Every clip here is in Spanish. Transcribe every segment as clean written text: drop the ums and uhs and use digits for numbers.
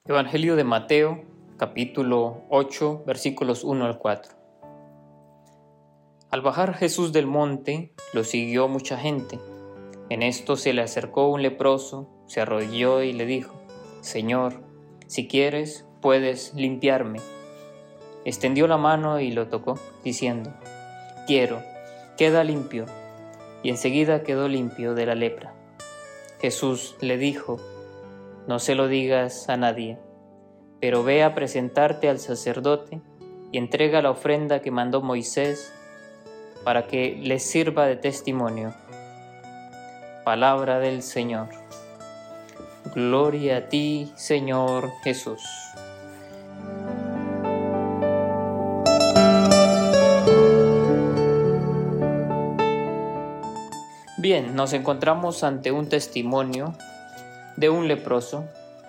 Evangelio de Mateo, capítulo 8, versículos 1 al 4. Al bajar Jesús del monte, lo siguió mucha gente. En esto se le acercó un leproso, se arrodilló y le dijo: Señor, si quieres, puedes limpiarme. Extendió la mano y lo tocó, diciendo: Quiero, queda limpio. Y enseguida quedó limpio de la lepra. Jesús le dijo: No se lo digas a nadie, pero ve a presentarte al sacerdote y entrega la ofrenda que mandó Moisés para que les sirva de testimonio. Palabra del Señor. Gloria a ti, Señor Jesús. Bien, nos encontramos ante un testimonio de un leproso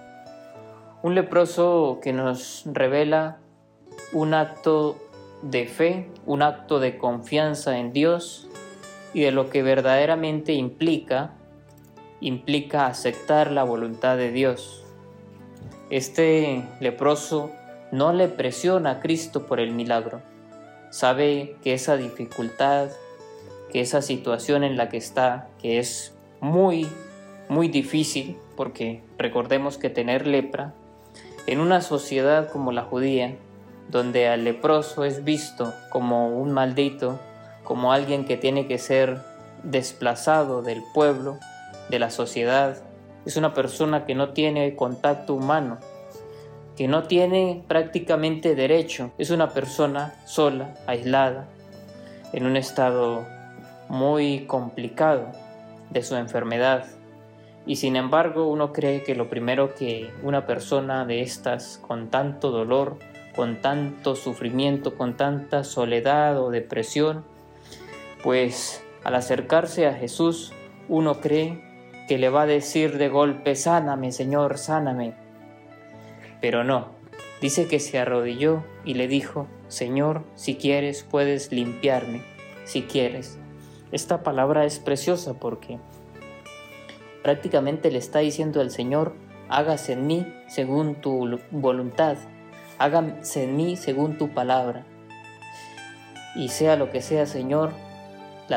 que nos revela un acto de fe, un acto de confianza en Dios y de lo que verdaderamente implica aceptar la voluntad de Dios. Este leproso no le presiona a Cristo por el milagro. Sabe que esa dificultad, que esa situación en la que está, que es muy difícil, porque recordemos que tener lepra en una sociedad como la judía, donde al leproso es visto como un maldito, como alguien que tiene que ser desplazado del pueblo, de la sociedad, es una persona que no tiene contacto humano, que no tiene prácticamente derecho, es una persona sola, aislada, en un estado muy complicado de su enfermedad. Y sin embargo, uno cree que lo primero que una persona de estas, con tanto dolor, con tanto sufrimiento, con tanta soledad o depresión, pues al acercarse a Jesús, uno cree que le va a decir de golpe: sáname, Señor, sáname. Pero no, dice que se arrodilló y le dijo: Señor, si quieres, puedes limpiarme, si quieres. Esta palabra es preciosa porque prácticamente le está diciendo al Señor: hágase en mí según tu voluntad, hágase en mí según tu palabra. Y sea lo que sea, Señor, la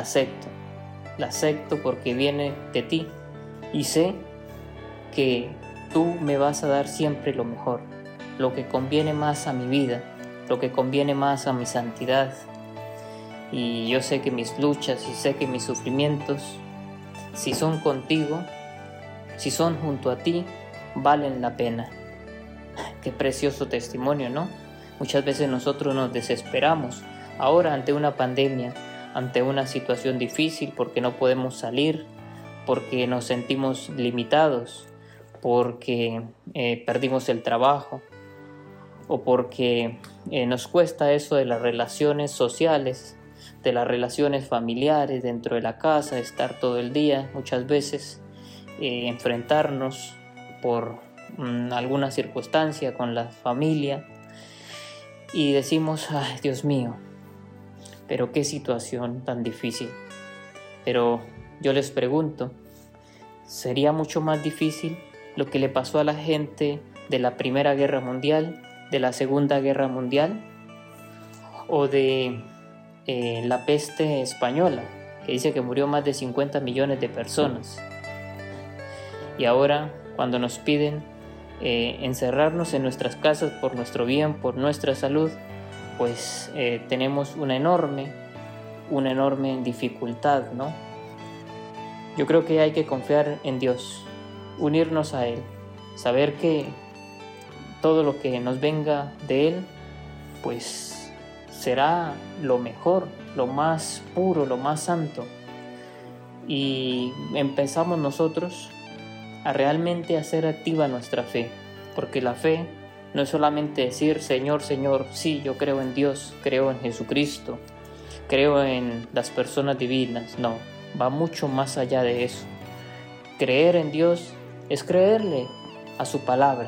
acepto porque viene de ti. Y sé que tú me vas a dar siempre lo mejor, lo que conviene más a mi vida, lo que conviene más a mi santidad. Y yo sé que mis luchas y sé que mis sufrimientos, si son contigo, si son junto a ti, valen la pena. Qué precioso testimonio, ¿no? Muchas veces nosotros nos desesperamos ahora ante una pandemia, ante una situación difícil, porque no podemos salir, porque nos sentimos limitados, porque perdimos el trabajo o porque nos cuesta eso de las relaciones sociales, de las relaciones familiares dentro de la casa, estar todo el día, muchas veces enfrentarnos por alguna circunstancia con la familia y decimos: ay, Dios mío, pero qué situación tan difícil. Pero yo les pregunto, ¿sería mucho más difícil lo que le pasó a la gente de la Primera Guerra Mundial, de la Segunda Guerra Mundial o de la peste española, que dice que murió más de 50 millones de personas? Y ahora, cuando nos piden encerrarnos en nuestras casas por nuestro bien, por nuestra salud, pues tenemos una enorme dificultad, ¿no? Yo creo que hay que confiar en Dios, unirnos a Él, saber que todo lo que nos venga de Él, pues será lo mejor, lo más puro, lo más santo. Y empezamos nosotros a realmente hacer activa nuestra fe, porque la fe no es solamente decir: Señor, Señor, sí, yo creo en Dios, creo en Jesucristo, creo en las personas divinas. No, va mucho más allá de eso. Creer en Dios es creerle a su palabra,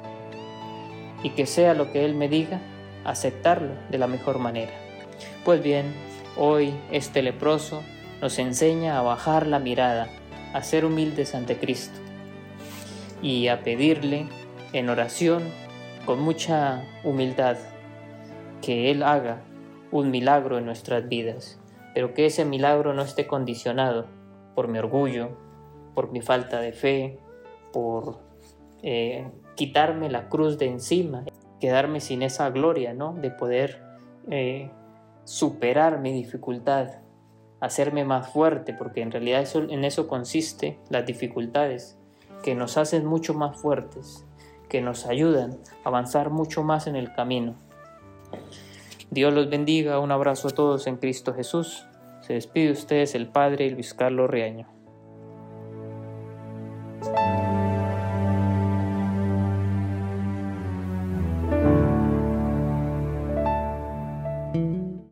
y que sea lo que Él me diga, aceptarlo de la mejor manera. Pues bien, hoy este leproso nos enseña a bajar la mirada, a ser humildes ante Cristo y a pedirle en oración, con mucha humildad, que Él haga un milagro en nuestras vidas, pero que ese milagro no esté condicionado por mi orgullo, por mi falta de fe, por quitarme la cruz de encima, quedarme sin esa gloria, ¿no? De poder superar mi dificultad, hacerme más fuerte, porque en realidad en eso consiste las dificultades, que nos hacen mucho más fuertes, que nos ayudan a avanzar mucho más en el camino. Dios los bendiga, un abrazo a todos en Cristo Jesús. Se despide de ustedes el Padre Luis Carlos Riaño.